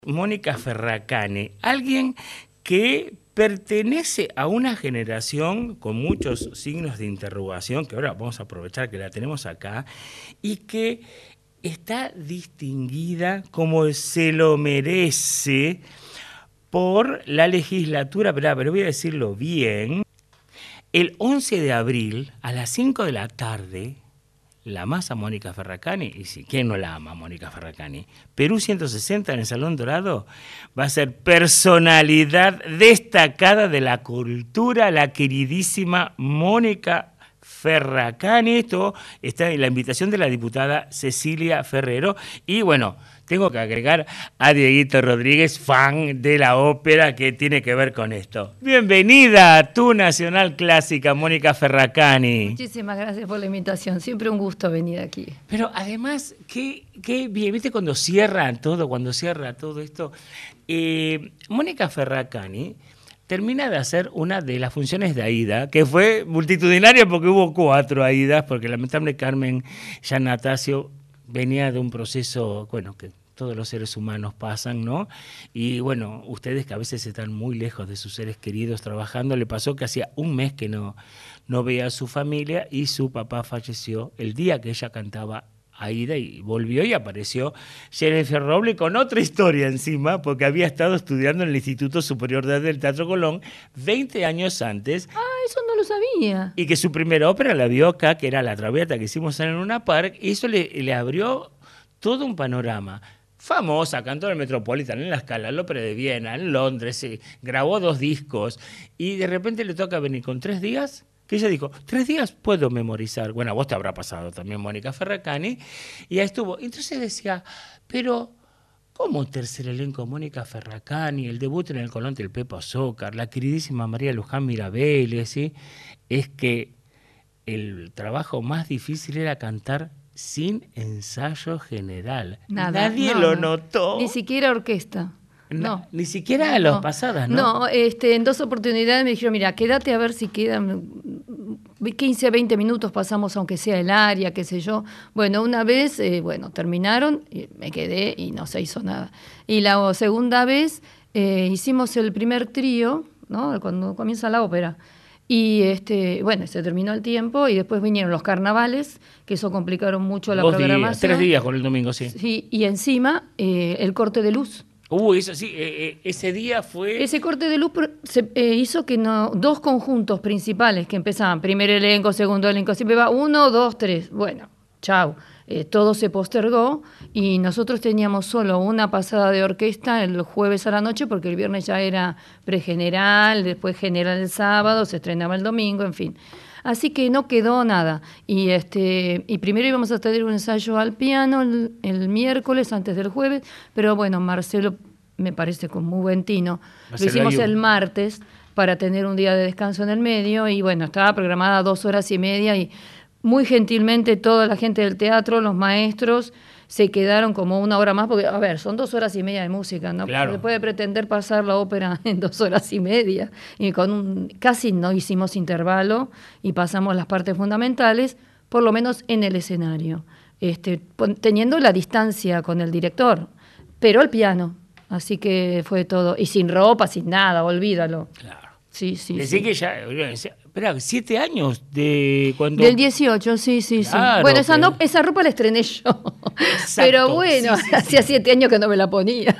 Mónica Ferracani, alguien que pertenece a una generación con muchos signos de interrogación, que ahora vamos a aprovechar que la tenemos acá, y que está distinguida como se lo merece por la legislatura, pero voy a decirlo bien, el 11 de abril a las 5 de la tarde, la masa Mónica Ferracani, y si quién no la ama Mónica Ferracani, Perú 160 en el Salón Dorado, va a ser personalidad destacada de la cultura, la queridísima Mónica Ferracani. Esto está en la invitación de la diputada Cecilia Ferrero. Y bueno, tengo que agregar a Dieguito Rodríguez, fan de la ópera, que tiene que ver con esto. Bienvenida a tu Nacional Clásica, Mónica Ferracani. Muchísimas gracias por la invitación, siempre un gusto venir aquí. Pero además, qué bien, ¿viste cuando cierra todo esto? Mónica Ferracani termina de hacer una de las funciones de Aida, que fue multitudinaria porque hubo 4 Aidas, porque lamentablemente Carmen Giannatasio venía de un proceso, bueno, que todos los seres humanos pasan, ¿no? Y bueno, ustedes que a veces están muy lejos de sus seres queridos trabajando, le pasó que hacía un mes que no veía a su familia y su papá falleció el día que ella cantaba Aida y volvió y apareció Jennifer Roble con otra historia encima, porque había estado estudiando en el Instituto Superior de Arte del Teatro Colón 20 años antes. Ah, eso no lo sabía. Y que su primera ópera la vio acá, que era La Traviata que hicimos en Luna Park, y eso le abrió todo un panorama. Famosa, cantó en el Metropolitan, en La Scala, en la Ópera de Viena, en Londres, grabó 2 discos, y de repente le toca venir con 3 días, que ella dijo, 3 días puedo memorizar. Bueno, a vos te habrá pasado también, Mónica Ferracani, y ahí estuvo. Entonces decía, pero ¿cómo tercer elenco? Mónica Ferracani, el debut en el Colón del Pepo Azócar, la queridísima María Luján Mirabelle, ¿sí? Es que el trabajo más difícil era cantar sin ensayo general. Nadie lo notó. Ni siquiera orquesta. No. Ni siquiera los pasadas, ¿no? No, en 2 oportunidades me dijeron, mira, quédate a ver si quedan 15, 20 minutos, pasamos aunque sea el área, qué sé yo. Bueno, una vez, terminaron, y me quedé y no se hizo nada. Y la segunda vez hicimos el primer trío, ¿no? Cuando comienza la ópera. Y se terminó el tiempo y después vinieron los carnavales, que eso complicaron mucho la programación. 3 días con el domingo, sí. Sí, y encima el corte de luz. Eso sí, ese día fue... Ese corte de luz hizo que 2 conjuntos principales que empezaban, primer elenco, segundo elenco, siempre va 1, 2, 3. Bueno, chau. Todo se postergó y nosotros teníamos solo una pasada de orquesta el jueves a la noche porque el viernes ya era pregeneral, después general el sábado, se estrenaba el domingo, en fin. Así que no quedó nada. Y primero íbamos a tener un ensayo al piano el miércoles antes del jueves, pero bueno, Marcelo me parece con muy buen tino. Lo hicimos el martes para tener un día de descanso en el medio y bueno, estaba programada 2 horas y media y muy gentilmente toda la gente del teatro, los maestros, se quedaron como 1 hora más, porque, a ver, son 2 horas y media de música, ¿no? Claro. Se puede pretender pasar la ópera en 2 horas y media. Y casi no hicimos intervalo y pasamos las partes fundamentales, por lo menos en el escenario, teniendo la distancia con el director, pero al piano. Así que fue todo. Y sin ropa, sin nada, olvídalo. Claro. Sí. Decía que ya... Espera, 7 años de cuando... Del 18, sí. Claro, bueno, esa ropa la estrené yo. Exacto, pero bueno, sí. hacía 7 años que no me la ponía.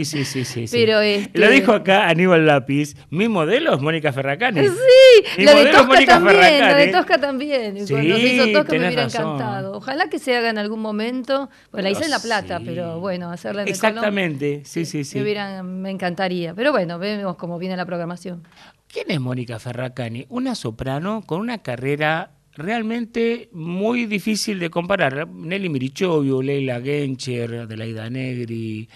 Sí. Pero Lo dijo acá Aníbal Lápiz, mi modelo es Mónica Ferracani. Sí, mi la de modelo Tosca también, Ferracani. la de Tosca también. Sí, Cuando se hizo Tosca me hubiera razón. encantado. Ojalá que se haga en algún momento. Pues la hice en La Plata, sí. pero bueno, hacerla en Exactamente, el Colón, sí. me encantaría. Pero bueno, vemos cómo viene la programación. ¿Quién es Mónica Ferracani? Una soprano con una carrera realmente muy difícil de comparar. Nelly Mirichovio, Leila Gencher, Adelaida Negri,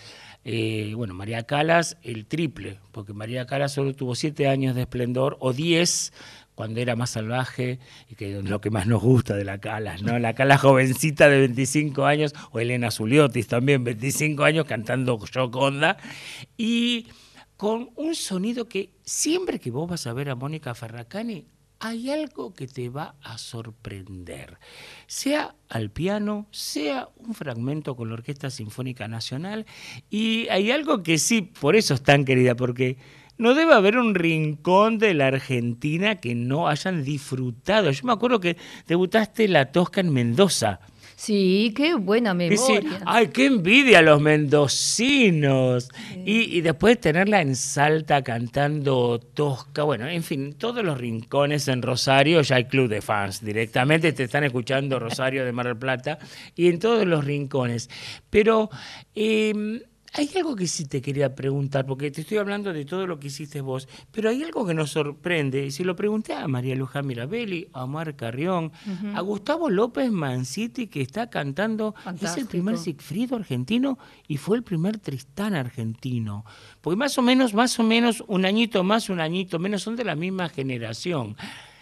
María Callas, el triple, porque María Callas solo tuvo 7 años de esplendor, o 10 cuando era más salvaje, y que es lo que más nos gusta de la Callas, ¿no? La Callas jovencita de 25 años, o Elena Zuliotis también, 25 años, cantando Gioconda, y con un sonido que siempre que vos vas a ver a Mónica Ferracani, hay algo que te va a sorprender, sea al piano, sea un fragmento con la Orquesta Sinfónica Nacional, y hay algo que sí, por eso es tan querida, porque no debe haber un rincón de la Argentina que no hayan disfrutado. Yo me acuerdo que debutaste La Tosca en Mendoza. Sí, qué buena Dice, memoria. ay, qué envidia a los mendocinos. Sí. Y después tenerla en Salta cantando Tosca, bueno, en fin, todos los rincones en Rosario, ya hay club de fans directamente, te están escuchando Rosario de Mar del Plata, y en todos los rincones. Pero hay algo que sí te quería preguntar, porque te estoy hablando de todo lo que hiciste vos, pero hay algo que nos sorprende, y se lo pregunté a María Luján Mirabelli, a Omar Carrión, a Gustavo López Manciti, que está cantando, es el primer Fantástico. Sigfrido argentino y fue el primer Tristán argentino, porque más o menos, un añito más, un añito menos, son de la misma generación.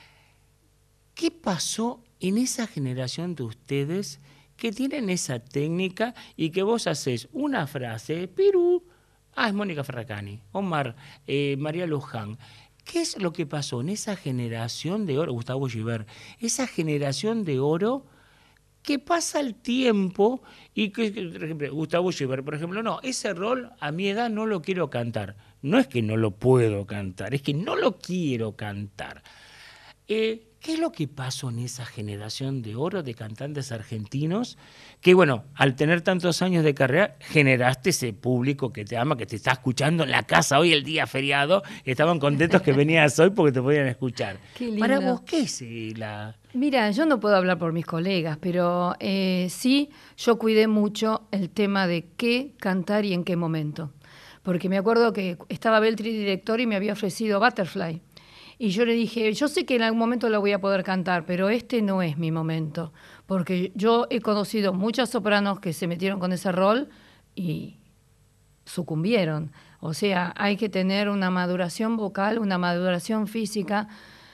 ¿Qué pasó en esa generación de ustedes que tienen esa técnica y que vos haces una frase, Perú, es Mónica Ferracani, Omar, María Luján? ¿Qué es lo que pasó en esa generación de oro, Gustavo Gibert, esa generación de oro que pasa el tiempo y que, por ejemplo, Gustavo Gibert, por ejemplo, no, ese rol a mi edad no lo quiero cantar. No es que no lo puedo cantar, es que no lo quiero cantar. ¿Qué es lo que pasó en esa generación de oro de cantantes argentinos? Que bueno, al tener tantos años de carrera, generaste ese público que te ama, que te está escuchando en la casa hoy el día feriado. Estaban contentos que venías hoy porque te podían escuchar. Qué Para vos, lindo. ¿qué es la...? Mira, yo no puedo hablar por mis colegas, pero sí yo cuidé mucho el tema de qué cantar y en qué momento. Porque me acuerdo que estaba Beltri director y me había ofrecido Butterfly. Y yo le dije, yo sé que en algún momento la voy a poder cantar, pero este no es mi momento. Porque yo he conocido muchas sopranos que se metieron con ese rol y sucumbieron. O sea, hay que tener una maduración vocal, una maduración física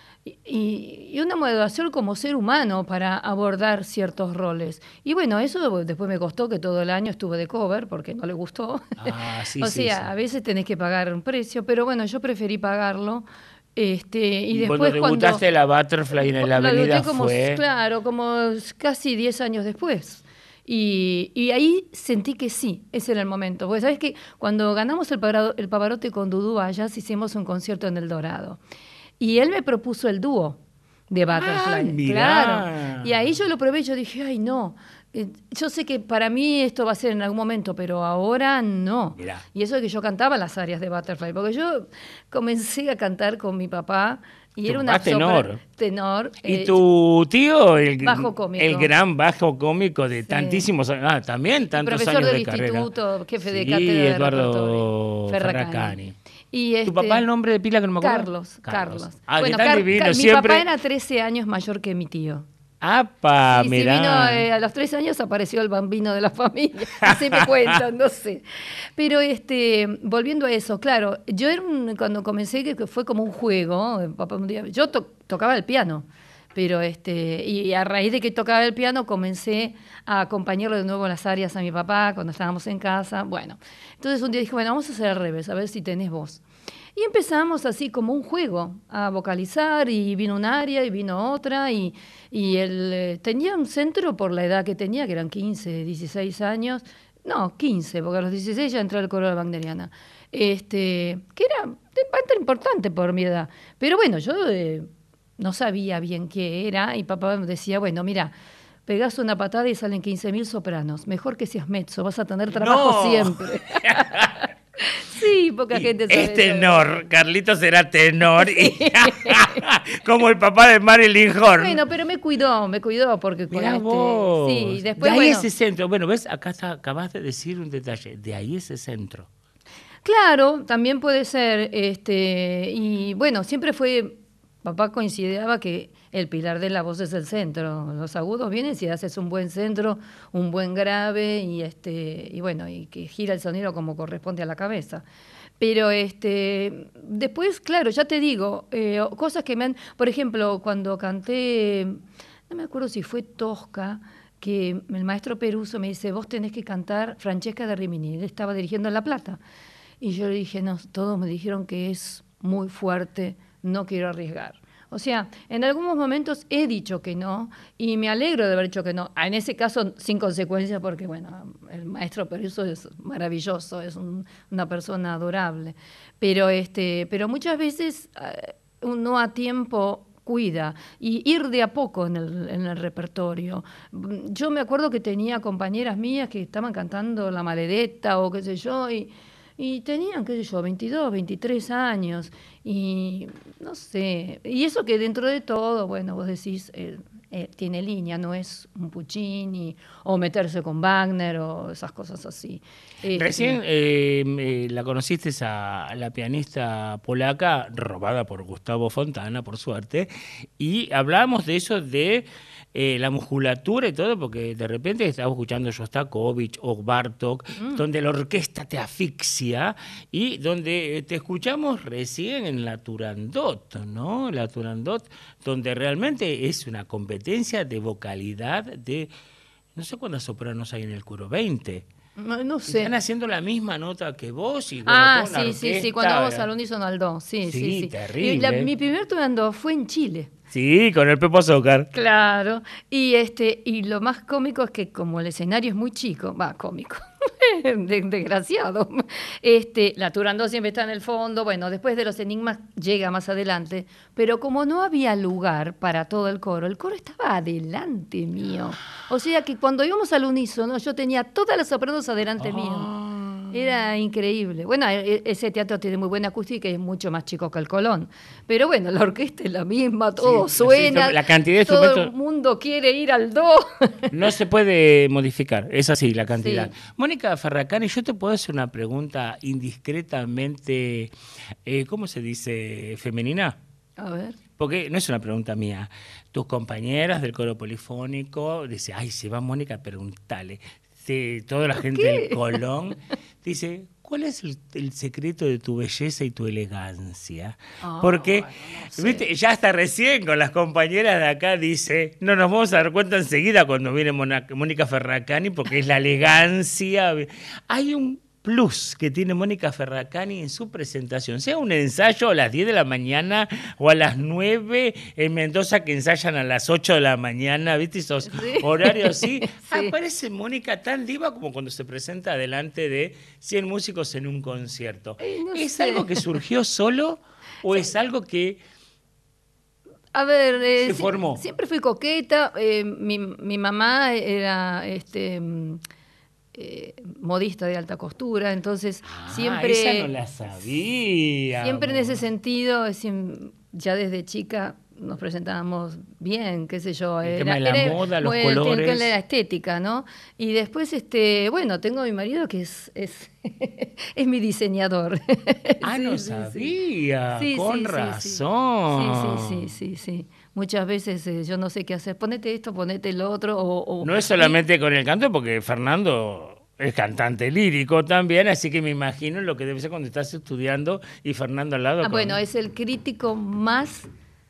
y una maduración como ser humano para abordar ciertos roles. Y bueno, eso después me costó que todo el año estuve de cover porque no le gustó. Sí, O sí, sea, sí. a veces tenés que pagar un precio, pero bueno, yo preferí pagarlo. Y Y cuando después cuando debutaste la Butterfly en la la avenida debuté como, fue... claro, como casi 10 años después. Y ahí sentí que sí, ese era el momento. Porque sabes que cuando ganamos el Pavarotti con Dudú Ayas hicimos un concierto en El Dorado. Y él me propuso el dúo de ¡Ay, Butterfly, claro. Y ahí mirá! yo lo probé y yo dije, ay, no. Yo sé que para mí esto va a ser en algún momento, pero ahora no. Mirá. Y eso de que yo cantaba las áreas de Butterfly, porque yo comencé a cantar con mi papá y Tu era papá una es tenor. tenor, Y tu tío, bajo el cómico. gran bajo cómico de Sí. tantísimos años, también Y tantos profesor años del de carrera. instituto, jefe de Sí, cátedra de repertorio, Eduardo Ferracani. Ferracani. Y ¿Tu papá el nombre de pila que no me acuerdo? Carlos. Que Bueno, tan divino, mi papá siempre. era 13 años mayor que mi tío. ¡Apa! Sí, sí vino, Mirá. a los 13 años apareció el bambino de la familia, así me cuentan, no sé. Pero volviendo a eso, claro, yo cuando comencé que fue como un juego, papá un día, yo tocaba el piano, pero y a raíz de que tocaba el piano comencé a acompañarlo de nuevo a las áreas a mi papá cuando estábamos en casa, bueno. Entonces un día dije, bueno, vamos a hacer al revés, a ver si tenés voz. Y empezamos así como un juego a vocalizar y vino un área y vino otra y él tenía un centro por la edad que tenía, que eran 15, 16 años, no, 15, porque a los 16 ya entré al coro de Wagneriana, que era bastante importante por mi edad. Pero bueno, yo no sabía bien qué era y papá me decía, bueno, mira, pegás una patada y salen 15.000 sopranos, mejor que seas mezzo, vas a tener trabajo ¡No! siempre. Sí, poca Y gente es sabe eso. tenor, Carlitos era tenor y Sí. como el papá de Marilyn Horn. Bueno, pero me cuidó, porque con Mirá sí, vos, de después, ahí bueno, ese centro. Bueno, ves, acabas de decir un detalle, de ahí ese centro. claro, también puede ser, y bueno, siempre fue, papá consideraba que el pilar de la voz es el centro. Los agudos vienen si haces un buen centro, un buen grave, y bueno, y que gira el sonido como corresponde a la cabeza. Pero después, claro, ya te digo, cosas que me han, por ejemplo, cuando canté, no me acuerdo si fue Tosca, que el maestro Peruso me dice, vos tenés que cantar Francesca de Rimini, él estaba dirigiendo en La Plata. Y yo le dije, no, todos me dijeron que es muy fuerte, no quiero arriesgar. O sea, en algunos momentos he dicho que no y me alegro de haber dicho que no. En ese caso, sin consecuencias, porque, bueno, el maestro Peruso es maravilloso, es una persona adorable. Pero muchas veces uno a tiempo cuida y ir de a poco en el repertorio. Yo me acuerdo que tenía compañeras mías que estaban cantando La Maledetta o qué sé yo, y tenían, qué sé yo, 22, 23 años, y no sé, y eso que dentro de todo, bueno, vos decís, tiene línea, no es un Puccini, o meterse con Wagner, o esas cosas así. Recién la conociste a la pianista polaca, robada por Gustavo Fontana, por suerte, y hablábamos de eso de la musculatura y todo, porque de repente estaba escuchando Shostakovich o Bartók, donde la orquesta te asfixia y donde te escuchamos recién en la Turandot, ¿no? La Turandot, donde realmente es una competencia de vocalidad de, no sé cuántas sopranos hay en el coro, 20. No sé. Están haciendo la misma nota que vos y bueno, toda la orquesta. Sí, cuando vamos al unísono al do, sí. Terrible. Mi primer turandó fue en Chile. Sí, con el Pepo Azúcar. Claro, y lo más cómico es que como el escenario es muy chico, cómico, desgraciado, la Turandot siempre está en el fondo, bueno, después de los enigmas llega más adelante, pero como no había lugar para todo el coro estaba adelante mío, o sea que cuando íbamos al unísono yo tenía todas las sopranos adelante mío. Era increíble. Bueno, ese teatro tiene muy buena acústica y es mucho más chico que el Colón. Pero bueno, la orquesta es la misma, todo suena. La cantidad de todo instrumentos. el mundo quiere ir al do. No se puede modificar, es así la cantidad. Sí. Mónica Ferracani, yo te puedo hacer una pregunta indiscretamente, ¿cómo se dice? ¿Femenina? A ver. Porque no es una pregunta mía. Tus compañeras del coro polifónico dicen, ay, si va Mónica, preguntale. Toda la gente del Colón dice, ¿cuál es el secreto de tu belleza y tu elegancia? Porque, bueno, no sé. viste, ya hasta recién con las compañeras de acá dice, no nos vamos a dar cuenta enseguida cuando viene Mónica Ferracani, porque es la elegancia. Hay un plus que tiene Mónica Ferracani en su presentación, sea un ensayo a las 10 de la mañana o a las 9 en Mendoza que ensayan a las 8 de la mañana, ¿viste? Esos horarios así. Sí. Aparece Mónica tan diva como cuando se presenta delante de 100 músicos en un concierto. No ¿Es sé. algo que surgió solo o es algo que A ver, se formó? Siempre fui coqueta. Mi mamá era modista de alta costura, entonces siempre... Esa no la sabía. Siempre en ese sentido, ya desde chica nos presentábamos bien, qué sé yo. El tema de la moda, los colores. El de la estética, ¿no? Y después, bueno, tengo a mi marido que es mi diseñador. No sabía, Sí, con razón. Sí. Muchas veces yo no sé qué hacer. Ponete esto, ponete lo otro. No es solamente con el canto, porque Fernando es cantante lírico también, así que me imagino lo que debe ser cuando estás estudiando y Fernando al lado. Bueno, es el crítico más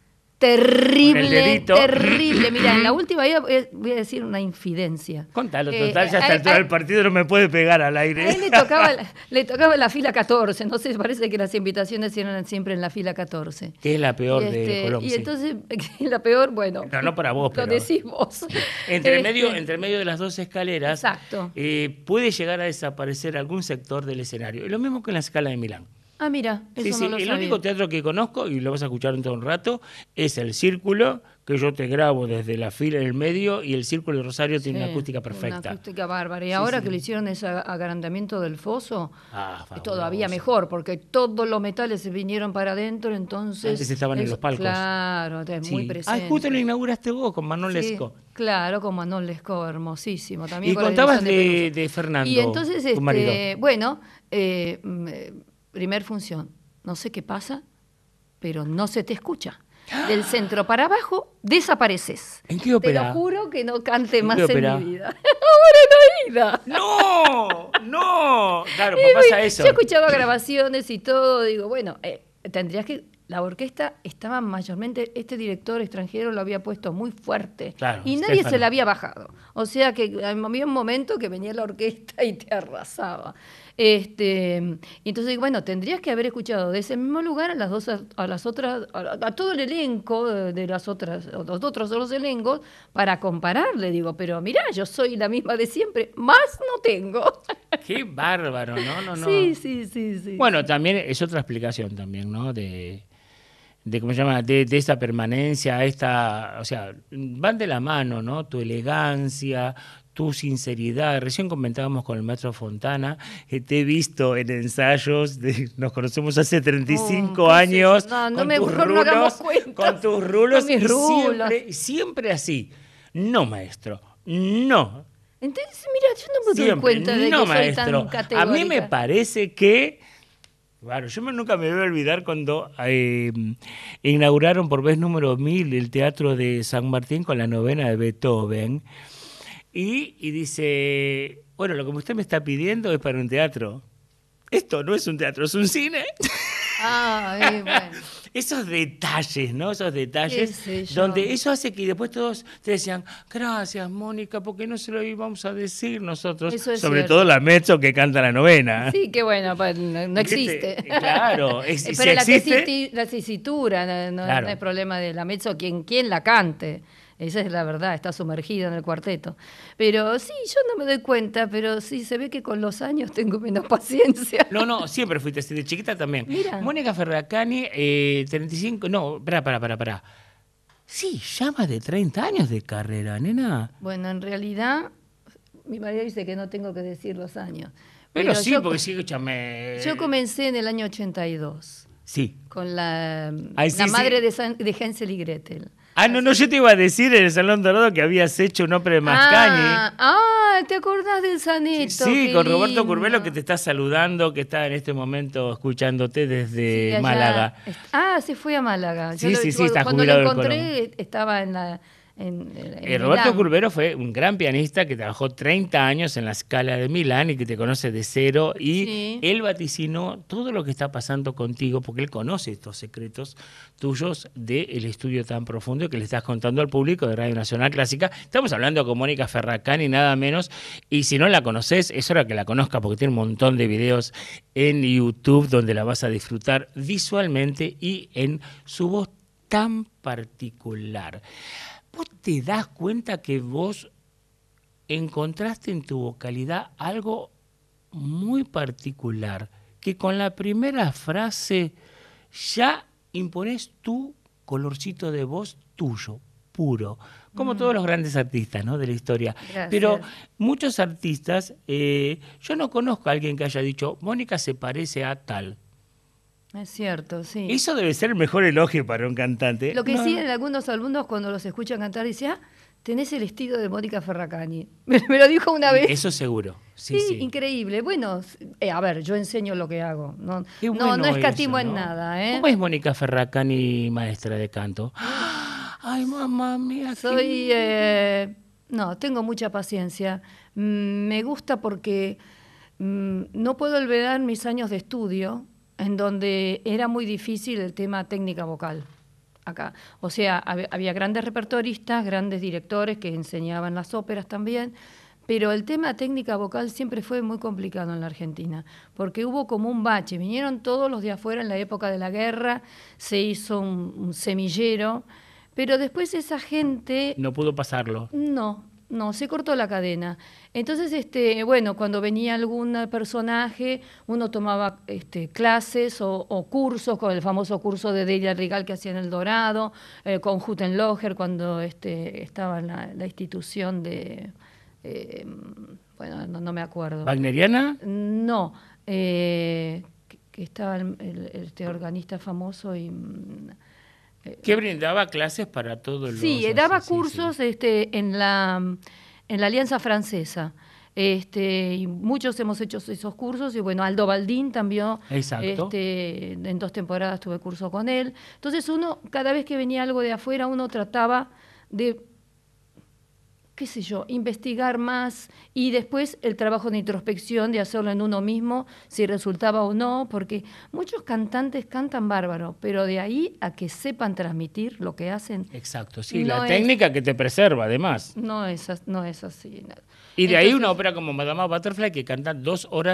terrible. Mira, en la última voy a decir una infidencia. Contalo, total, ya a esta altura del partido no me puede pegar al aire. A él le tocaba la fila 14, no sé, parece que las invitaciones eran siempre en la fila 14. Que es la peor de Colombia. Y entonces, la peor, bueno, no para vos, lo decís vos. Entre medio de las dos escaleras, exacto. Puede llegar a desaparecer algún sector del escenario. Y lo mismo que en la Scala de Milán. Mira, eso no lo sabía. El único teatro que conozco, y lo vas a escuchar en todo un rato, es el Círculo, que yo te grabo desde la fila en el medio, y el Círculo de Rosario tiene una acústica perfecta. Una acústica bárbara. Y ahora que le hicieron ese agrandamiento del foso, es todavía fabuloso. Mejor, porque todos los metales se vinieron para adentro, entonces... Antes estaban en los palcos. Claro, muy presente. Justo lo inauguraste vos con Manuel Lescaut. Claro, con Manuel Lescaut, hermosísimo. También y contabas de Fernando, y entonces, tu marido. Bueno, primer función, no sé qué pasa, pero no se te escucha. Del centro para abajo desapareces. ¿En qué ópera? Te lo juro que no cante más en mi vida. Ahora no. Claro, pues pasa eso. Yo he escuchado grabaciones y todo, digo, bueno, tendrías que... La orquesta estaba mayormente, este director extranjero lo había puesto muy fuerte, claro, y nadie Stefano se la había bajado. O sea que había un momento que venía la orquesta y te arrasaba. Y entonces, bueno, tendrías que haber escuchado de ese mismo lugar a las otras, a todo el elenco de las otras, los otros dos elencos, para compararle, digo, pero mirá, yo soy la misma de siempre, más no tengo. Qué bárbaro, ¿no? No, no. Sí, sí, sí, sí. Bueno, también es otra explicación también, ¿no? De ¿cómo se llama? De esta permanencia, o sea, van de la mano, ¿no? Tu elegancia, tu sinceridad. Recién comentábamos con el maestro Fontana, que te he visto en ensayos, nos conocemos hace 35 años, no, mejor no hagamos cuentas. con tus rulos, Con mis rulos. siempre así. No, maestro, no. Entonces, mira, yo no me doy cuenta de que soy tan categórica. A mí me parece que, claro, yo nunca me voy a olvidar cuando inauguraron por vez número 1000 el Teatro de San Martín con la novena de Beethoven. Y dice, bueno, lo que usted me está pidiendo es para un teatro. Esto no es un teatro, es un cine. Bueno. Esos detalles, ¿no? Esos detalles donde eso hace que después todos te decían, gracias, Mónica, porque no se lo íbamos a decir nosotros. Sobre cierto. Todo la mezzo que canta la novena. Sí, que bueno, pues, no existe. Claro. Pero si la tesitura, no claro. es problema de la mezzo, quien la cante. Esa es la verdad, está sumergida en el cuarteto. Pero sí, yo no me doy cuenta, pero sí, se ve que con los años tengo menos paciencia. No, siempre fuiste así, de chiquita también. Mira. Mónica Ferracani, 35, no, pará. Sí, ya más de 30 años de carrera, nena. Bueno, en realidad, mi marido dice que no tengo que decir los años. Pero sí, porque sí, escúchame. Yo comencé en el año 82. Sí. Con la madre de Hansel y Gretel. No, yo te iba a decir en el Salón Dorado que habías hecho un ópera de Mascagni. ¿Te acordás del Saneto? Sí, con Roberto Curvelo, que te está saludando, que está en este momento escuchándote desde Málaga. Se fue a Málaga. Sí, está jubilado del Colón. Cuando lo encontré, estaba en Roberto Curvelo fue un gran pianista que trabajó 30 años en la Scala de Milán y que te conoce de cero, y él vaticinó todo lo que está pasando contigo porque él conoce estos secretos tuyos del estudio tan profundo que le estás contando al público de Radio Nacional Clásica. Estamos hablando con Mónica Ferracani, nada menos, y si no la conoces, es hora que la conozcas porque tiene un montón de videos en YouTube donde la vas a disfrutar visualmente y en su voz tan particular. ¿Vos te das cuenta que vos encontraste en tu vocalidad algo muy particular? Que con la primera frase ya imponés tu colorcito de voz tuyo, puro, como todos los grandes artistas, ¿no?, de la historia. Gracias. Pero muchos artistas, yo no conozco a alguien que haya dicho, Mónica se parece a tal. Es cierto, sí. Eso debe ser el mejor elogio para un cantante. Lo que sí, en algunos alumnos cuando los escuchan cantar dicen, tenés el estilo de Mónica Ferracani. Me lo dijo una vez. Eso seguro. Sí. Increíble. Bueno, a ver, yo enseño lo que hago. No escatimo en nada. ¿Cómo es Mónica Ferracani, maestra de canto? Ay, mamá mía. Tengo mucha paciencia. Me gusta porque no puedo olvidar mis años de estudio, en donde era muy difícil el tema técnica vocal acá. O sea, había grandes repertoristas, grandes directores que enseñaban las óperas también, pero el tema técnica vocal siempre fue muy complicado en la Argentina, porque hubo como un bache. Vinieron todos los de afuera en la época de la guerra, se hizo un semillero, pero después esa gente... No pudo pasarlo. No, se cortó la cadena. Entonces, cuando venía algún personaje, uno tomaba clases o cursos, con el famoso curso de Delia Rigal que hacía en El Dorado, con Huttenlocher cuando estaba en la institución de... no me acuerdo. ¿Wagneriana? No, que estaba este organista famoso y... ¿Que brindaba clases para todos los...? Sí, daba cursos en la Alianza Francesa. Y muchos hemos hecho esos cursos, y bueno, Aldo Baldín también. Exacto. En 2 temporadas tuve curso con él. Entonces uno, cada vez que venía algo de afuera, uno trataba de, qué sé yo, investigar más, y después el trabajo de introspección, de hacerlo en uno mismo, si resultaba o no, porque muchos cantantes cantan bárbaro, pero de ahí a que sepan transmitir lo que hacen. Exacto, sí, la técnica que te preserva, además. No es así. Y de ahí una ópera como Madama Butterfly que canta 2 horas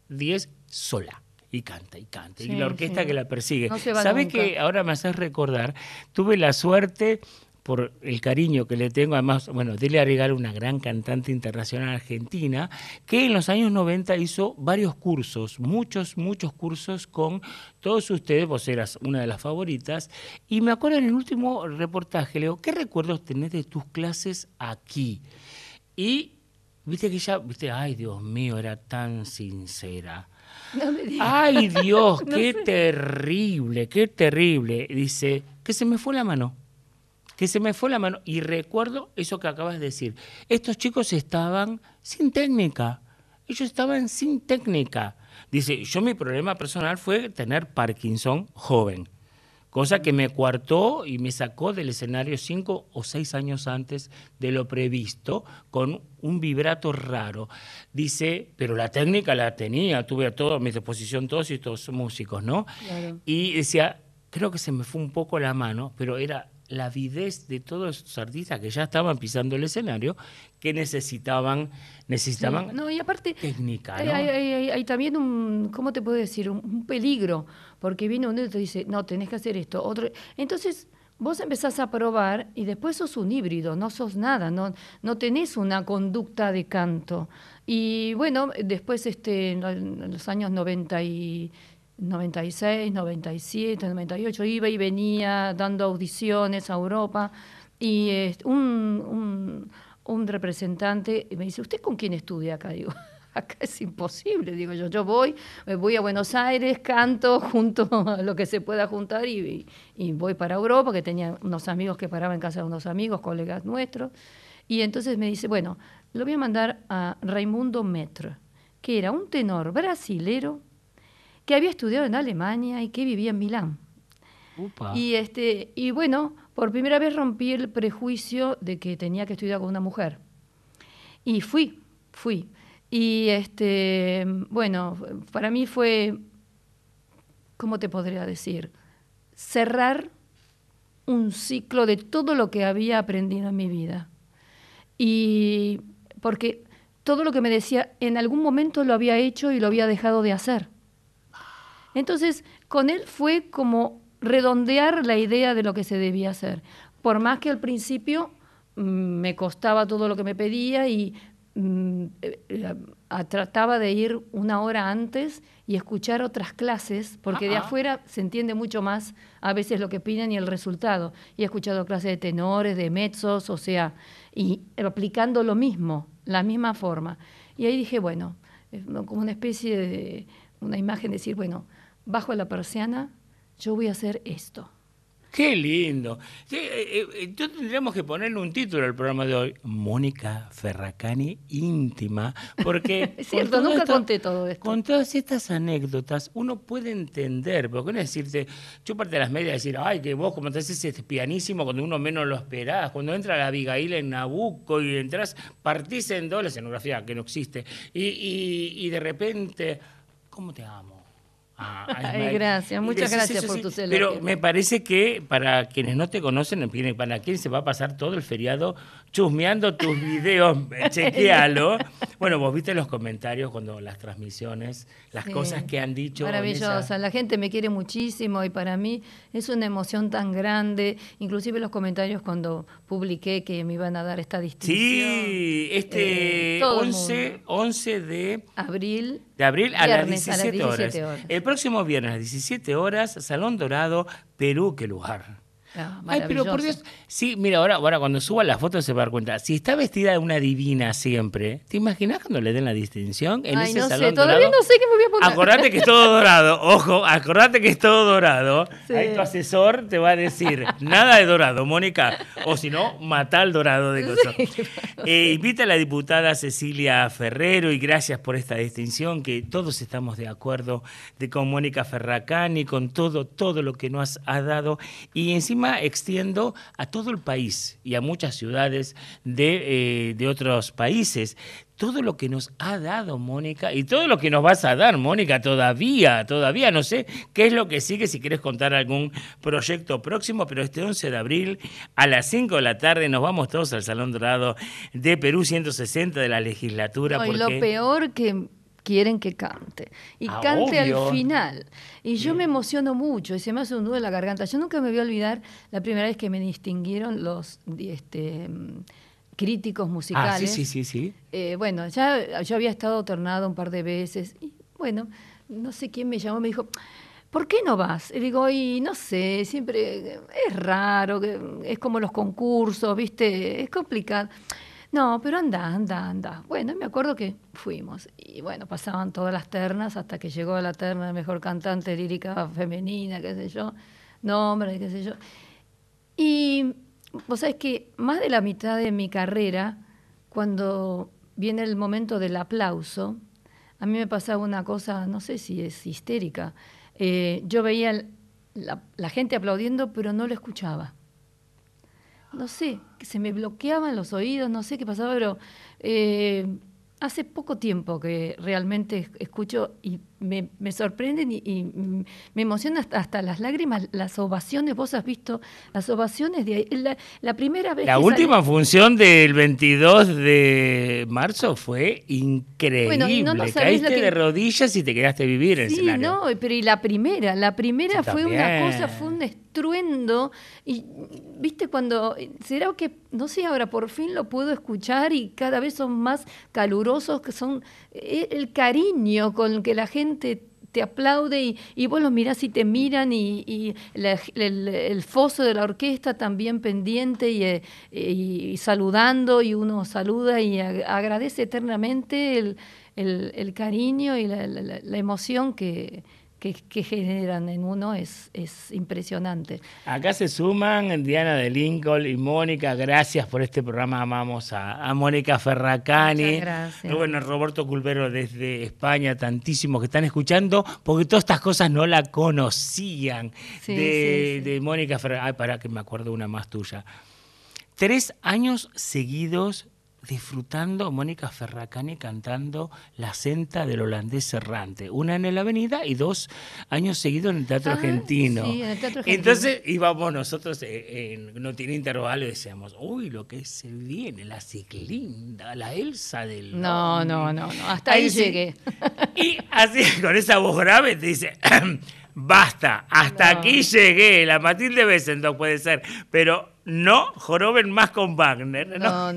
10 sola. Y canta, y canta. Sí, y la orquesta sí. que la persigue. No se va ¿Sabés nunca. que ahora me haces recordar? Tuve la suerte, por el cariño que le tengo, además, bueno, Delia Regal, una gran cantante internacional argentina, que en los años 90 hizo varios cursos, muchos cursos con todos ustedes, vos eras una de las favoritas, y me acuerdo en el último reportaje, le digo, ¿qué recuerdos tenés de tus clases aquí? Y viste que ella, viste, ay Dios mío, era tan sincera. No me digas. Ay Dios, No qué sé. terrible, qué terrible. Dice, que se me fue la mano. Que se me fue la mano. Y recuerdo eso que acabas de decir. Estos chicos estaban sin técnica. Ellos estaban sin técnica. Dice, yo mi problema personal fue tener Parkinson joven. Cosa que me coartó y me sacó del escenario 5 o 6 años antes de lo previsto, con un vibrato raro. Dice, pero la técnica la tenía, tuve a todo a mi disposición todos estos músicos, ¿no? Claro. Y decía, creo que se me fue un poco la mano, pero era la avidez de todos esos artistas que ya estaban pisando el escenario, que necesitaban Sí. No, y aparte, técnica, hay, ¿no? hay también un, ¿cómo te puedo decir? Un peligro, porque viene uno y te dice, no, tenés que hacer esto, otro. Entonces, vos empezás a probar y después sos un híbrido, no sos nada, no tenés una conducta de canto. Y bueno, después en los años 96, 97, 98, iba y venía dando audiciones a Europa y un representante me dice, ¿usted con quién estudia acá? Digo, acá es imposible, digo yo voy a Buenos Aires, canto junto a lo que se pueda juntar y voy para Europa, que tenía unos amigos que paraban en casa de unos amigos, colegas nuestros, y entonces me dice, bueno, lo voy a mandar a Raimundo Metro, que era un tenor brasilero que había estudiado en Alemania y que vivía en Milán. Upa. Y bueno, por primera vez rompí el prejuicio de que tenía que estudiar con una mujer. Y fui. Y bueno, para mí fue, ¿cómo te podría decir? Cerrar un ciclo de todo lo que había aprendido en mi vida. Y porque todo lo que me decía, en algún momento lo había hecho y lo había dejado de hacer. Entonces, con él fue como redondear la idea de lo que se debía hacer. Por más que al principio me costaba todo lo que me pedía y trataba de ir una hora antes y escuchar otras clases, porque de afuera se entiende mucho más a veces lo que piden y el resultado. Y he escuchado clases de tenores, de mezzos, o sea, y aplicando lo mismo, la misma forma. Y ahí dije, bueno, como una especie de, una imagen de decir, bueno, bajo la persiana, yo voy a hacer esto. ¡Qué lindo! Sí, tendríamos que ponerle un título al programa de hoy, Mónica Ferracani íntima, porque Es cierto, nunca conté todo esto. Con todas estas anécdotas uno puede entender, porque no es decirte, yo parte de las medias decir, ay, que vos como te haces este pianísimo cuando uno menos lo esperás, cuando entra la Abigail en Nabucco y entras, partís en dos, la escenografía que no existe, y de repente, ¿cómo te amo? Ay, gracias, muchas gracias por tus elogios. Pero me parece que para quienes no te conocen, para quien se va a pasar todo el feriado chusmeando tus videos, chequealo. Bueno, vos viste los comentarios cuando las transmisiones, las cosas que han dicho. Maravillosa, la gente me quiere muchísimo y para mí es una emoción tan grande, inclusive los comentarios cuando publiqué que me iban a dar esta distinción. Sí, 11 de abril. De abril a las 17 horas. El próximo viernes a las 17 horas, Salón Dorado, Perú, qué lugar. Ay, pero por Dios, sí, mira, ahora cuando suba la foto se va a dar cuenta. Si está vestida de una divina siempre, ¿te imaginas cuando le den la distinción en ese no Salón sé, todavía Dorado? no sé qué me voy a poner. Acordate que es todo dorado, ojo, acordate que es todo dorado. Sí. Ahí tu asesor te va a decir, nada de dorado, Mónica, o si no, matá al dorado de cosas. Invita a la diputada Cecilia Ferrero y gracias por esta distinción, que todos estamos de acuerdo con Mónica Ferracani, con todo lo que nos ha dado, y encima extiendo a todo el país y a muchas ciudades de otros países. Todo lo que nos ha dado Mónica y todo lo que nos vas a dar, Mónica, todavía, no sé qué es lo que sigue, si querés contar algún proyecto próximo, pero este 11 de abril a las 5 de la tarde nos vamos todos al Salón Dorado de Perú 160 de la legislatura. No, y lo peor quieren que cante. Y cante obvio. al final. Y yo me emociono mucho y se me hace un nudo en la garganta. Yo nunca me voy a olvidar la primera vez que me distinguieron los críticos musicales. Sí. Bueno, ya yo había estado ternado un par de veces. Y bueno, no sé quién me llamó, me dijo, ¿por qué no vas? Y digo, y no sé, siempre es raro, es como los concursos, ¿viste? Es complicado. No, pero anda. Bueno, me acuerdo que fuimos. Y bueno, pasaban todas las ternas hasta que llegó la terna de mejor cantante lírica femenina, qué sé yo, nombre, qué sé yo. Y vos sabés que más de la mitad de mi carrera, cuando viene el momento del aplauso, a mí me pasaba una cosa, no sé si es histérica. Yo veía la gente aplaudiendo, pero no lo escuchaba. No sé, que se me bloqueaban los oídos, no sé qué pasaba, pero hace poco tiempo que realmente escucho y me sorprenden y me emociona hasta las lágrimas, las ovaciones. Vos has visto las ovaciones de ahí. La primera vez La que última salí, función del 22 de marzo fue bueno, y no increíble. sabés lo Caíste de que... rodillas y te quedaste a vivir en el Sí, escenario. no, pero y la Sí, primera fue una cosa, fue un también. estruendo, y viste cuando, será que, no sé, ahora por fin lo puedo escuchar y cada vez son más calurosos, que son el cariño con que la gente te aplaude y vos los mirás y te miran y el foso de la orquesta también pendiente y saludando y uno saluda y agradece eternamente el cariño y la emoción que generan en uno es impresionante. Acá se suman Diana de Lincoln y Mónica. Gracias por este programa. Amamos a Mónica Muchas Ferracani. gracias. Bueno, Roberto Culvero desde España, tantísimos que están escuchando, porque todas estas cosas no la conocían. Sí, sí. De Mónica Ferracani. Ay, pará que me acuerdo una más tuya. 3 años seguidos disfrutando Mónica Ferracani cantando La Senta del Holandés Errante, una en la Avenida y 2 años seguidos en el Teatro Argentino. Sí, en el Teatro Argentino. Entonces íbamos nosotros, no tiene intervalo, y decíamos, uy, lo que se viene, la Ciclinda, la Elsa del No, hasta ahí sí. llegué. Y así, con esa voz grave, te dice, basta, hasta aquí llegué, la Matilde Bessendorf puede ser, pero no joroben más con Wagner. No.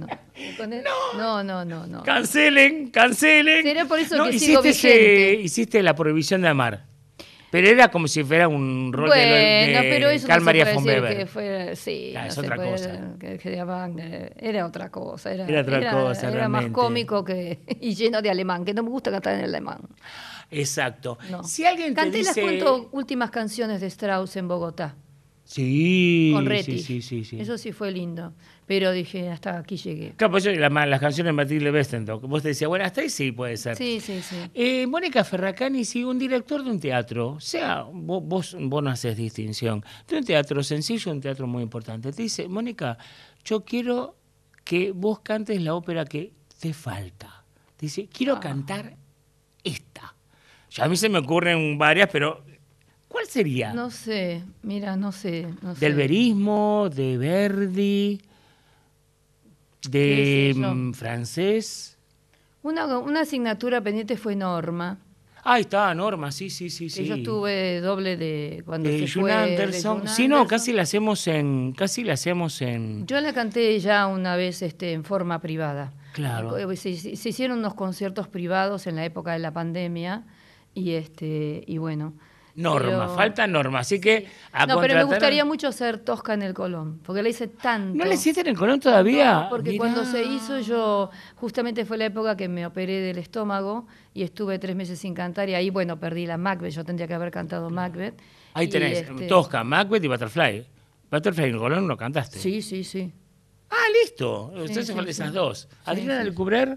Cancelen. Sería por eso que sigo hiciste vigente. hiciste La Prohibición de Amar. Pero era como si fuera un rol Bueno, de pero eso Carl no se Maria puede von decir Weber. que fue, sí, Claro, no es se otra puede, cosa. que de Wagner era otra cosa, Era otra cosa, era más realmente. cómico y lleno de alemán, que no me gusta cantar en alemán. Exacto. No. Si alguien Canté te dice... las últimas canciones de Strauss en Bogotá, Sí, con Rettig. sí. Eso sí fue lindo, pero dije, hasta aquí llegué. Claro, pues las canciones de Matilde Bessendorf, vos te decías, bueno, hasta ahí sí puede ser. Sí. Mónica Ferracani, si un director de un teatro, sea, vos no haces distinción, de un teatro sencillo, un teatro muy importante, te dice, Mónica, yo quiero que vos cantes la ópera que te falta. Te dice, quiero cantar esta. Ya a mí se me ocurren varias, pero ¿cuál sería? No sé, mira, no sé. Del verismo, de Verdi, ¿Qué sé yo? de francés. Una asignatura pendiente fue Norma, Ahí está, Norma, sí. que yo estuve doble de cuando De se June fue Anderson. de June Sí, no, Anderson. casi la hacemos en... Yo la canté ya una vez en forma privada. Claro. Se hicieron unos conciertos privados en la época de la pandemia y bueno. Norma, pero- falta Norma, así que a No, pero me contratar- gustaría mucho ser Tosca en el Colón, porque la hice tanto. ¿No le hiciste en el Colón todavía? No, porque Mirá. cuando se hizo yo, justamente fue la época que me operé del estómago y estuve 3 meses sin cantar y ahí, bueno, perdí la Macbeth, yo tendría que haber cantado Macbeth. Ahí Y, tenés, Tosca, Macbeth y Butterfly. Butterfly en el Colón no cantaste. Sí. Ah, listo. Entonces faltan esas dos. Adriana Lecubrer.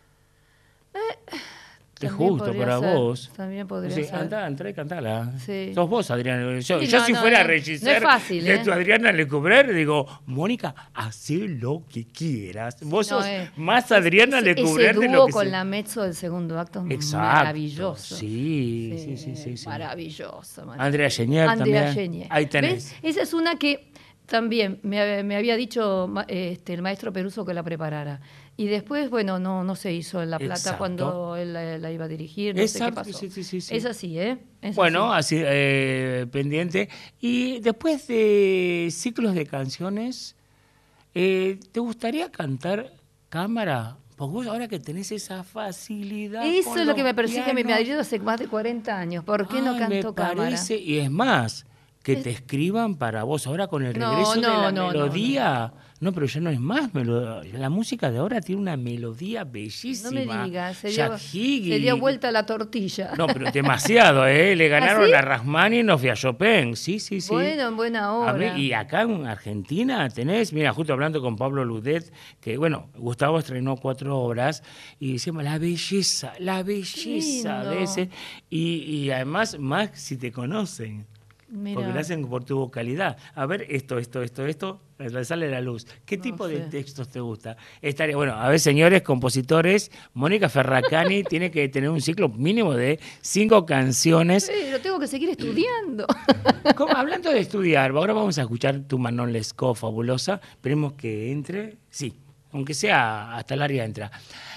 Te también justo podría para ser, vos. también podría Sí, ser. entrá y cantala. Sí. Sos vos, Adriana. Yo Sí, si no, fuera no es regisseur fácil, de ¿eh? tu Adriana Lecubrer, digo, Mónica, haz lo que quieras. Vos No, sos más Adriana Lecubrer ese de dúo lo que con se- la mezzo del segundo acto es Exacto. maravilloso. Sí. Maravilloso. Andrea Genier Andrea también. Genier. Ahí tenés. ¿Ves? Esa es una que También me había dicho el maestro Peruso que la preparara. Y después, bueno, no se hizo en La Plata Exacto. cuando él la iba a dirigir, no sé qué pasó. Sí. Es así, ¿eh? Es Bueno, así. así, pendiente. Y después de ciclos de canciones, ¿te gustaría cantar cámara? Porque vos ahora que tenés esa facilidad Eso con es lo que los me persigue a mi pianos. marido hace más de 40 años. ¿Por qué no Ay, me canto cámara? parece, y es más, que te escriban para vos. Ahora con el No, regreso de la no. melodía, no, pero ya no es más melodía. La música de ahora tiene una melodía No me bellísima. digas, Jack se dio Higgins. vuelta la tortilla. No, pero demasiado, ¿eh? Le ¿Ah, sí? ganaron a Rachmaninoff y a Chopin. Sí. Bueno, en buena hora. Y acá en Argentina tenés, mira, justo hablando con Pablo Ludet, que bueno, Gustavo estrenó 4 obras y decíamos la belleza Qué de lindo. ese, y además más si te conocen, porque lo Mira, hacen por tu vocalidad. A ver, esto, le sale la luz. ¿Qué no tipo de sé. textos te gusta? Estaría, bueno, a ver, señores compositores, Mónica Ferracani tiene que tener un ciclo mínimo de 5 canciones. Pero tengo que seguir estudiando. Hablando de estudiar, ahora vamos a escuchar tu Manon Lescaut fabulosa. Esperemos que entre. Sí, aunque sea hasta el área entra.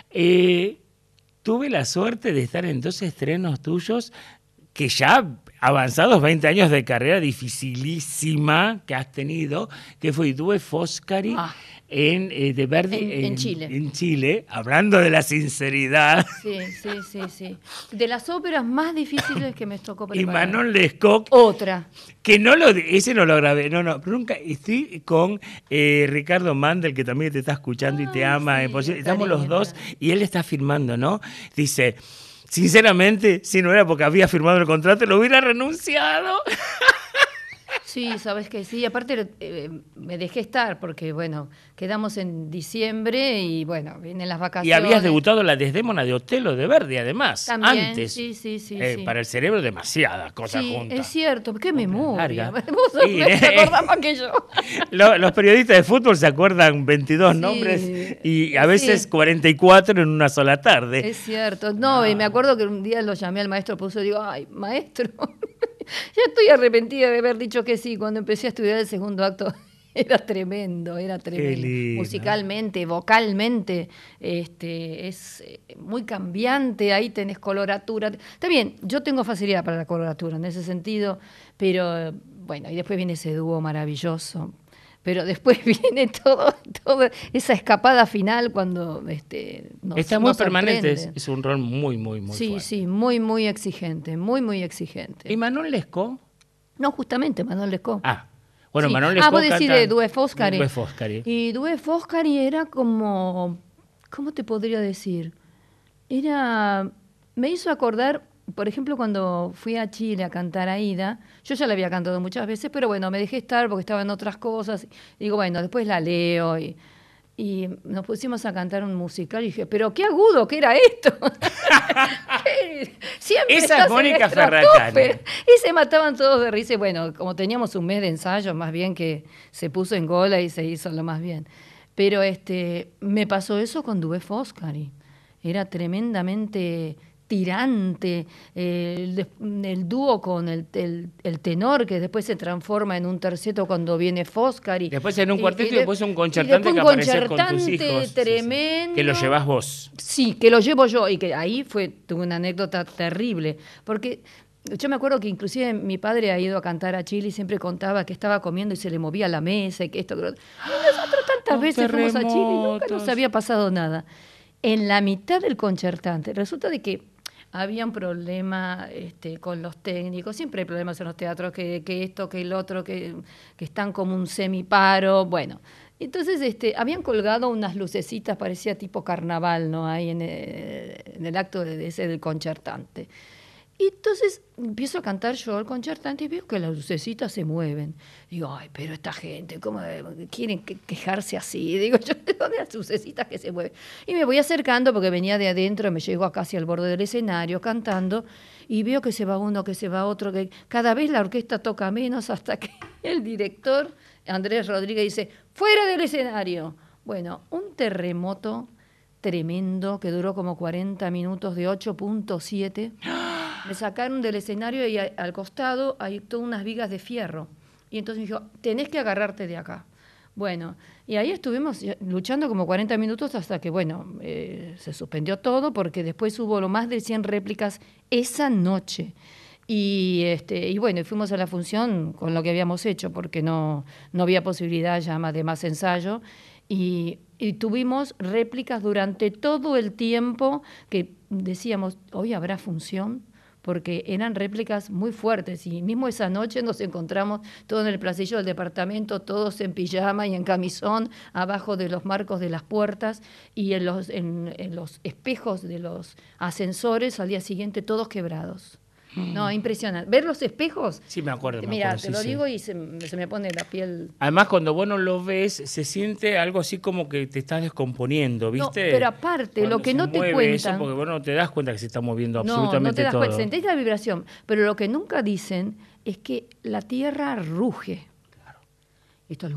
Tuve la suerte de estar en 2 estrenos tuyos que ya avanzados 20 años de carrera dificilísima que has tenido, que fue Due Foscari Ah, de Verdi en Chile. en Chile, hablando de la sinceridad. Sí. De las óperas más difíciles que me tocó Y preparar. Manon Lescaut, Otra. que ese no lo grabé, pero nunca, estoy con Ricardo Mandel, que también te está escuchando y te Ay, ama, sí, estamos está los dos, linda. y él está firmando, ¿no? Dice, sinceramente, si no era porque había firmado el contrato, lo hubiera renunciado. Sí, sabes que sí. Aparte me dejé estar porque, bueno, quedamos en diciembre y, bueno, vienen las Y vacaciones. habías debutado la Desdémona de Otelo de Verdi, además, También, antes. sí. Para el cerebro, demasiadas cosas Sí, juntas. es cierto. Qué Obra memoria. larga. Vos Sí, te acordás más que yo. Los periodistas de fútbol se acuerdan 22 Sí, nombres y a veces sí. 44 en una sola tarde. Es cierto. No, y me acuerdo que un día lo llamé al maestro Puso y digo, ay, maestro, ya estoy arrepentida de haber dicho que sí. Cuando empecé a estudiar el segundo acto, era tremendo, era tremendo. lindo. Musicalmente, vocalmente, es muy cambiante, ahí tenés coloratura. Está bien, yo tengo facilidad para la coloratura en ese sentido, pero bueno, y después viene ese dúo maravilloso. Pero después viene todo esa escapada final cuando Está muy nos permanente, sorprende. es un rol muy fuerte. Sí, muy exigente, muy exigente. ¿Y Manon Lescaut? No, justamente, Manuel Lescaut. Bueno, Sí. Manon Lescaut Vos decís canta de Due Foscari. Due Foscari. Y Due Foscari era como, ¿cómo te podría decir? Me hizo acordar, por ejemplo, cuando fui a Chile a cantar Aida, yo ya la había cantado muchas veces, pero bueno, me dejé estar porque estaba en otras cosas. Y digo, bueno, después la leo y nos pusimos a cantar un musical y dije, pero qué agudo que era esto. Siempre Esa es estás en Mónica estratosfera. Ferracani. Y se mataban todos de risa. Y bueno, como teníamos un mes de ensayo, más bien que se puso en gola y se hizo lo más bien. Pero me pasó eso con Due Foscari. Era tremendamente tirante, el dúo con el tenor, que después se transforma en un terceto cuando viene Foscari. Después en un cuarteto y después un y concertante después que un apareces con tus concertante hijos. Sí. tremendo. Que lo llevas vos. Sí, que lo llevo yo y que ahí tuve una anécdota terrible, porque yo me acuerdo que inclusive mi padre ha ido a cantar a Chile y siempre contaba que estaba comiendo y se le movía la mesa y que esto, que lo otro. Y nosotros tantas Los veces fuimos a Chile y nunca nos terremotos. había pasado nada. En la mitad del concertante, resulta de que había un problema con los técnicos, siempre hay problemas en los teatros, que esto, que el otro, que están como un semiparo, bueno. Entonces habían colgado unas lucecitas, parecía tipo carnaval, ¿no? Ahí en el acto ese del concertante. Y entonces empiezo a cantar yo el concertante y veo que las lucecitas se mueven. Digo, ay, pero esta gente, ¿cómo quieren quejarse así? Digo, yo, ¿de dónde las lucecitas que se mueven? Y me voy acercando porque venía de adentro, me llego casi al borde del escenario cantando y veo que se va uno, que se va otro, que cada vez la orquesta toca menos hasta que el director, Andrés Rodríguez, dice, ¡fuera del escenario! Bueno, un terremoto tremendo que duró como 40 minutos de 8.7. Me sacaron del escenario y al costado hay todas unas vigas de fierro. Y entonces me dijo, tenés que agarrarte de acá. Bueno, y ahí estuvimos luchando como 40 minutos hasta que, bueno, se suspendió todo porque después hubo lo más de 100 réplicas esa noche. Y bueno, fuimos a la función con lo que habíamos hecho porque no había posibilidad ya más de más ensayo. Y tuvimos réplicas durante todo el tiempo que decíamos, hoy habrá función, porque eran réplicas muy fuertes y mismo esa noche nos encontramos todos en el pasillo del departamento, todos en pijama y en camisón, abajo de los marcos de las puertas y en los espejos de los ascensores al día siguiente todos quebrados. No, impresionante. Ver los espejos, Sí, me acuerdo. mira, te sí, lo sí. digo y se me pone la piel. Además, cuando vos no lo ves, se siente algo así como que te estás descomponiendo, No, ¿viste? pero aparte, Cuando lo que se no te mueve eso, cuentan. porque vos no te das cuenta que se está moviendo No te absolutamente das cuenta, todo. sentís la vibración, pero lo que nunca dicen es que la tierra ruge. Esto,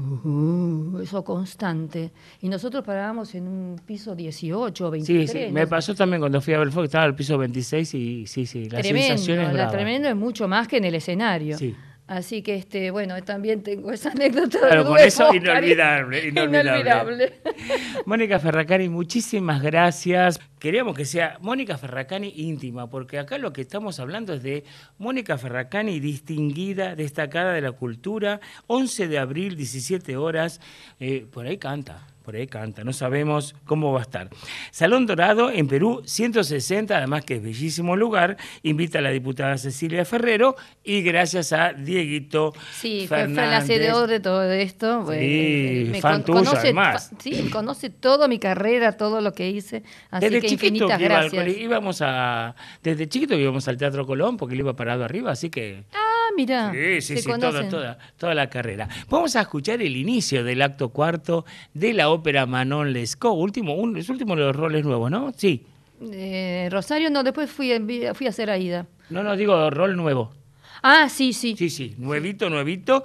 eso constante. Y nosotros parábamos en un piso 18 o Sí, sí, 23. me pasó también cuando fui a ver fuego, estaba al piso 26 y sí, sí, la sensación es Tremendo, la brava. tremendo es mucho más que en el escenario. Sí. Así que bueno, también tengo esa anécdota de Claro, con eso UFO, inolvidable, inolvidable. inolvidable. Mónica Ferracani, muchísimas gracias. Queríamos que sea Mónica Ferracani íntima, porque acá lo que estamos hablando es de Mónica Ferracani, distinguida, destacada de la cultura, 11 de abril, 17 horas, por ahí canta. Por ahí canta, no sabemos cómo va a estar. Salón Dorado en Perú, 160, además que es bellísimo lugar, invita a la diputada Cecilia Ferrero y gracias a Dieguito Sí, fue el Fernández. hacedor de todo esto. Sí, fan tuyo además. Sí, conoce toda mi carrera, todo lo que hice. Así Desde que chiquito infinitas que iba al gracias. colegio, desde chiquito que íbamos al Teatro Colón porque él iba parado arriba, así que Ah, mira, sí, se sí, conocen. toda la carrera. Vamos a escuchar el inicio del acto cuarto de la ópera Manon Lescaut, es último de los roles nuevos, ¿no? Sí. Rosario, no, después fui a hacer Aida. No, digo rol nuevo. Ah, sí, sí. Sí, nuevito.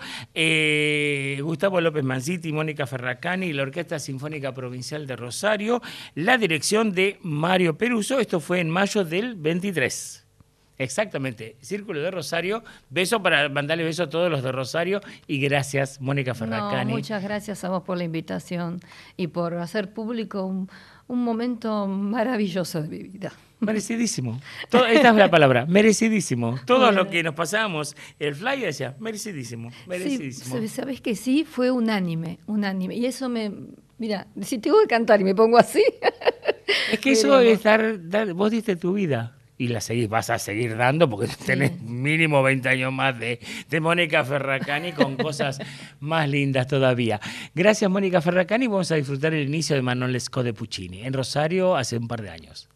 Gustavo López Manciti, Mónica Ferracani, la Orquesta Sinfónica Provincial de Rosario, la dirección de Mario Peruso, esto fue en mayo del 23. Exactamente, Círculo de Rosario, mandarle beso a todos los de Rosario y gracias, Mónica No, Ferracani. muchas gracias a vos por la invitación y por hacer público un momento maravilloso de mi vida. Merecidísimo. Esta es la palabra, merecidísimo. Todo Bueno. lo que nos pasábamos, el fly decía, merecidísimo. Sí, sabes que sí, fue unánime. Y eso mira, si tengo que cantar y me pongo así. Es que eso es vos diste tu vida y vas a seguir dando porque tenés mínimo 20 años más de Mónica Ferracani con cosas más lindas todavía. Gracias, Mónica Ferracani. Vamos a disfrutar el inicio de Manon Lescaut de Puccini en Rosario hace un par de años.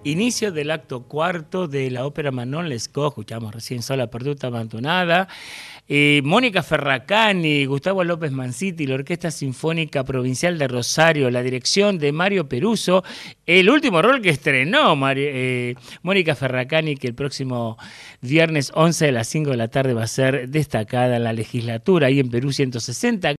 inicio del acto cuarto de la ópera Manon Lescaut, escuchamos recién Sola perduta abandonada. Mónica Ferracani, Gustavo López Manciti, la Orquesta Sinfónica Provincial de Rosario, la dirección de Mario Peruso, el último rol que estrenó Mónica Ferracani, que el próximo viernes 11 a las 5 de la tarde va a ser destacada en la legislatura, ahí en Perú 160.